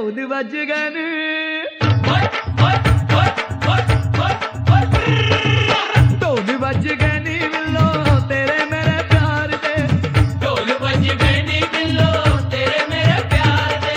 ढोल बज गए नी ढोल बज गए नी बिल्लो तेरे मेरे प्यार दे ढोल बज गए नी बिल्लो तेरे मेरे प्यार दे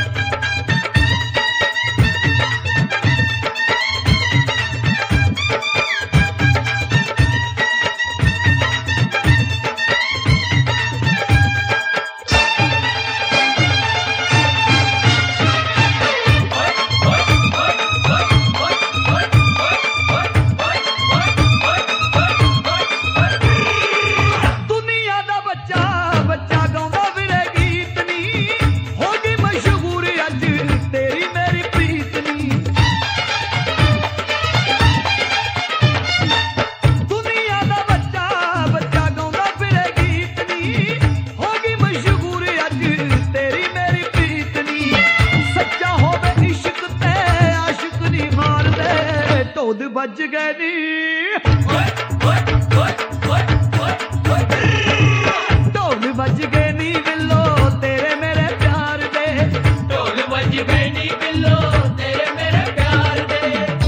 ढोल बज गए नी ढोल बज गए नी बिल्लो तेरे मेरे प्यार दे ढोल बज गए नी बिल्लो तेरे मेरे प्यार दे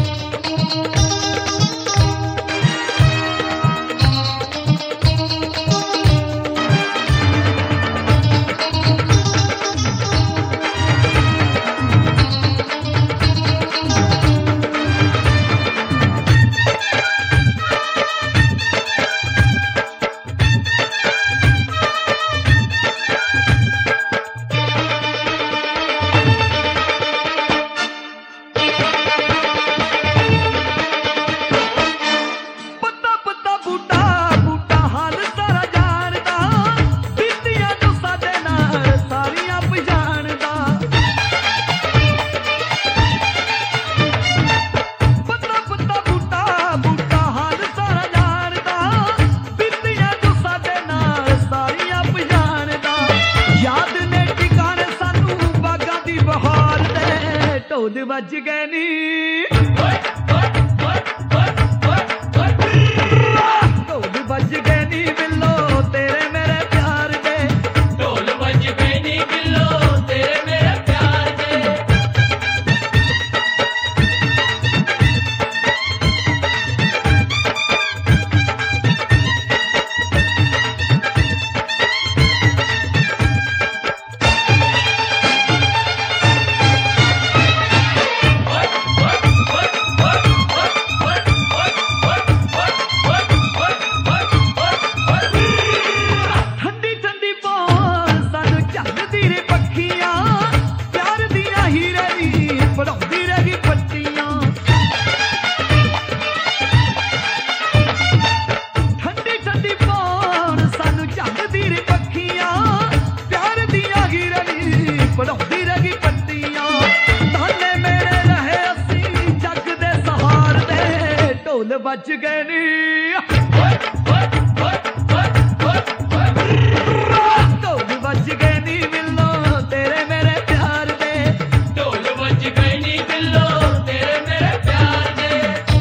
ढोल बज गए नी ढोल बज गए नी बिल्लो तेरे मेरे प्यार दे ढोल बज गए नी बिल्लो तेरे मेरे प्यार दे बढ़ाती रही पत्तियां ताने मेरे रहे असी जग दे सहार दे ढोल बज गए नी ढोल बज गए नी बिल्लो तेरे मेरे प्यार दे ढोल बज गए नी बिल्लो तेरे मेरे प्यार दे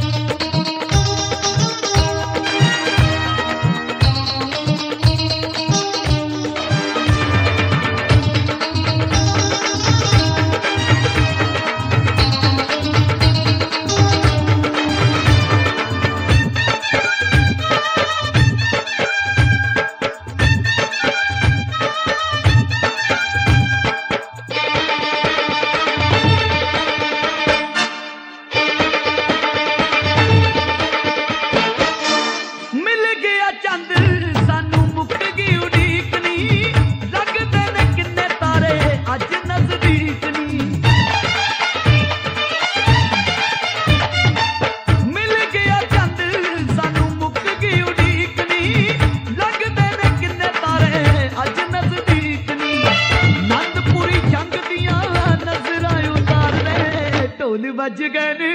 ढोल बज गए नी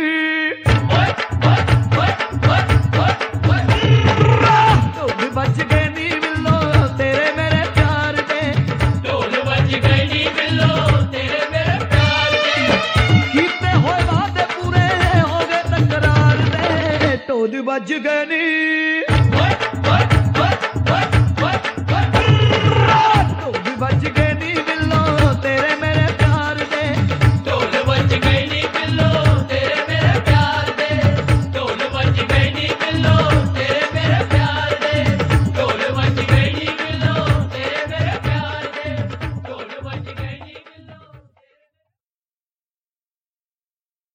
ढोल बज गए नी बिल्लो तेरे मेरे प्यार दे ढोल बज गए नी बिल्लो तेरे मेरे प्यार दे कीते होए वादे पूरे हो गए तकरार दे ढोल बज गए नी